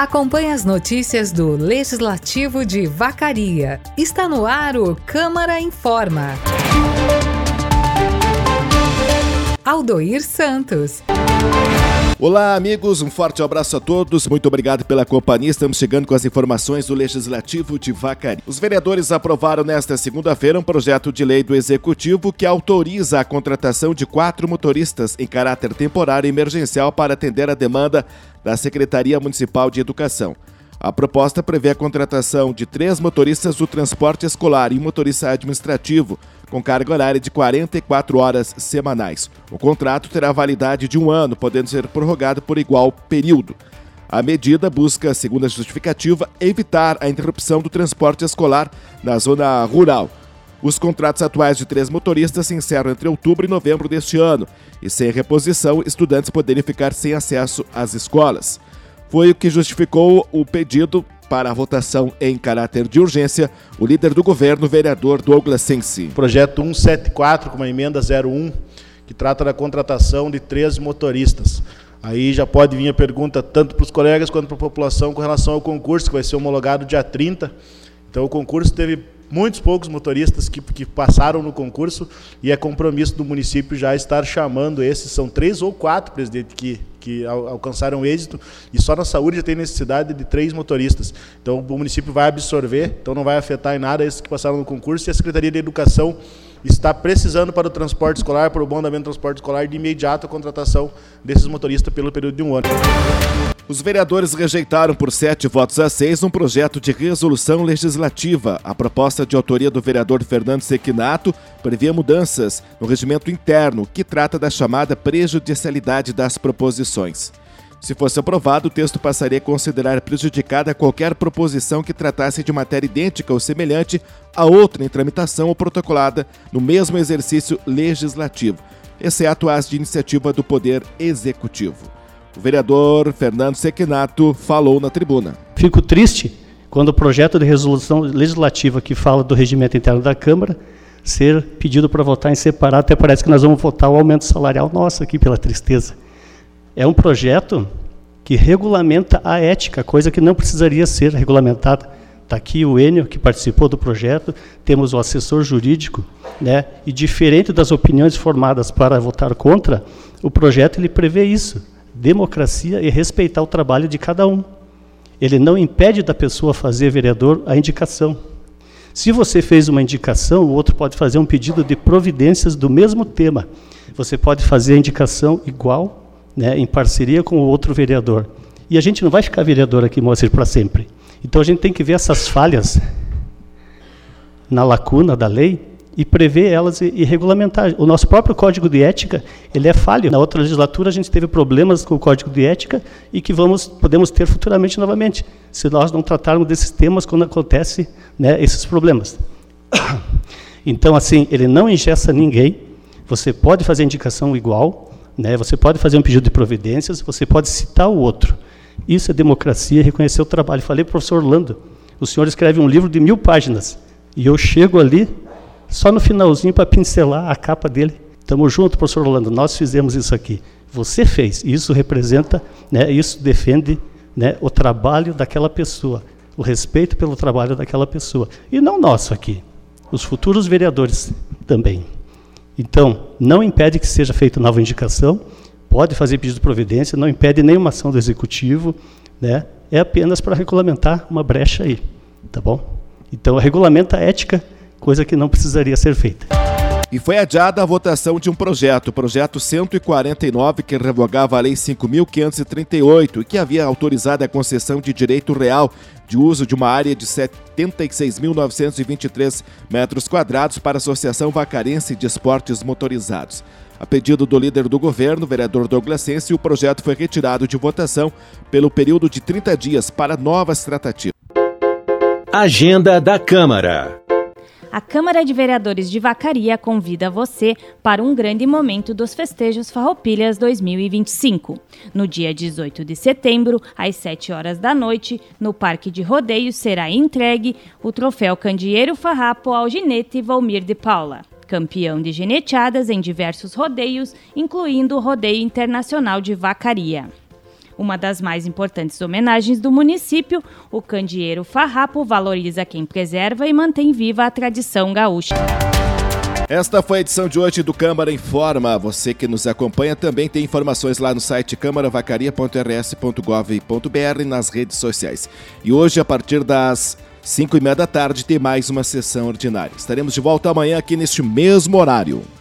Acompanhe as notícias do Legislativo de Vacaria. Está no ar o Câmara Informa. Aldoir Santos. Olá, amigos, um forte abraço a todos. Muito obrigado pela companhia. Estamos chegando com as informações do Legislativo de Vacaria. Os vereadores aprovaram nesta segunda-feira um projeto de lei do Executivo que autoriza a contratação de 4 motoristas em caráter temporário e emergencial para atender a demanda da Secretaria Municipal de Educação. A proposta prevê a contratação de 3 motoristas do transporte escolar e um motorista administrativo, com carga horária de 44 horas semanais. O contrato terá validade de 1 ano, podendo ser prorrogado por igual período. A medida busca, segundo a justificativa, evitar a interrupção do transporte escolar na zona rural. Os contratos atuais de 3 motoristas se encerram entre outubro e novembro deste ano, e sem reposição, estudantes poderiam ficar sem acesso às escolas. Foi o que justificou o pedido para a votação em caráter de urgência, o líder do governo, o vereador Douglas Sensi. Projeto 174, com uma emenda 01, que trata da contratação de 3 motoristas. Aí já pode vir a pergunta tanto para os colegas quanto para a população com relação ao concurso, que vai ser homologado dia 30. Então o concurso teve muitos poucos motoristas que passaram no concurso e é compromisso do município já estar chamando esses. São 3 ou 4, presidente, que alcançaram êxito, e só na saúde já tem necessidade de 3 motoristas. Então o município vai absorver, então não vai afetar em nada esses que passaram no concurso, e a Secretaria de Educação está precisando para o transporte escolar, para o bom andamento do transporte escolar, de imediato a contratação desses motoristas pelo período de 1 ano. Os vereadores rejeitaram por 7 votos a 6 um projeto de resolução legislativa. A proposta de autoria do vereador Fernando Sequinato prevê mudanças no regimento interno, que trata da chamada prejudicialidade das proposições. Se fosse aprovado, o texto passaria a considerar prejudicada qualquer proposição que tratasse de matéria idêntica ou semelhante a outra em tramitação ou protocolada no mesmo exercício legislativo, exceto as de iniciativa do Poder Executivo. O vereador Fernando Sequinato falou na tribuna. Fico triste quando o projeto de resolução legislativa que fala do regimento interno da Câmara ser pedido para votar em separado. Até parece que nós vamos votar o aumento salarial nosso aqui, pela tristeza. É um projeto que regulamenta a ética, coisa que não precisaria ser regulamentada. Está aqui o Enio, que participou do projeto, temos o assessor jurídico, né? E diferente das opiniões formadas para votar contra, o projeto ele prevê isso. Democracia e respeitar o trabalho de cada um. Ele não impede da pessoa fazer, vereador, a indicação. Se você fez uma indicação, o outro pode fazer um pedido de providências do mesmo tema. Você pode fazer a indicação igual, né, em parceria com o outro vereador. E a gente não vai ficar vereador aqui, Moacir, para sempre. Então a gente tem que ver essas falhas na lacuna da lei e prever elas e regulamentar. O nosso próprio Código de Ética, ele é falho. Na outra legislatura a gente teve problemas com o Código de Ética e que podemos ter futuramente novamente, se nós não tratarmos desses temas quando acontecem, né, esses problemas. Então, assim, ele não engessa ninguém, você pode fazer indicação igual, né, você pode fazer um pedido de providências, você pode citar o outro. Isso é democracia, reconhecer o trabalho. Falei para o professor Orlando, o senhor escreve um livro de 1000 páginas, e eu chego ali, só no finalzinho para pincelar a capa dele. Estamos juntos, professor Orlando, nós fizemos isso aqui. Você fez, isso representa, né, isso defende, né, o trabalho daquela pessoa, o respeito pelo trabalho daquela pessoa. E não nosso aqui, os futuros vereadores também. Então, não impede que seja feita nova indicação, pode fazer pedido de providência, não impede nenhuma ação do Executivo, né, é apenas para regulamentar uma brecha aí, tá bom? Então, regulamenta a ética, coisa que não precisaria ser feita. E foi adiada a votação de um projeto, o projeto 149, que revogava a Lei 5.538 e que havia autorizado a concessão de direito real de uso de uma área de 76.923 metros quadrados para a Associação Vacarense de Esportes Motorizados. A pedido do líder do governo, vereador Douglas Sensi, o projeto foi retirado de votação pelo período de 30 dias para novas tratativas. Agenda da Câmara. A Câmara de Vereadores de Vacaria convida você para um grande momento dos festejos Farroupilhas 2025. No dia 18 de setembro, às 7 horas da noite, no Parque de Rodeios, será entregue o troféu Candeeiro Farrapo ao ginete Valmir de Paula, campeão de gineteadas em diversos rodeios, incluindo o Rodeio Internacional de Vacaria. Uma das mais importantes homenagens do município, o candeeiro farrapo valoriza quem preserva e mantém viva a tradição gaúcha. Esta foi a edição de hoje do Câmara Informa. Você que nos acompanha também tem informações lá no site câmaravacaria.rs.gov.br e nas redes sociais. E hoje, a partir das 5:30 da tarde, tem mais uma sessão ordinária. Estaremos de volta amanhã aqui neste mesmo horário.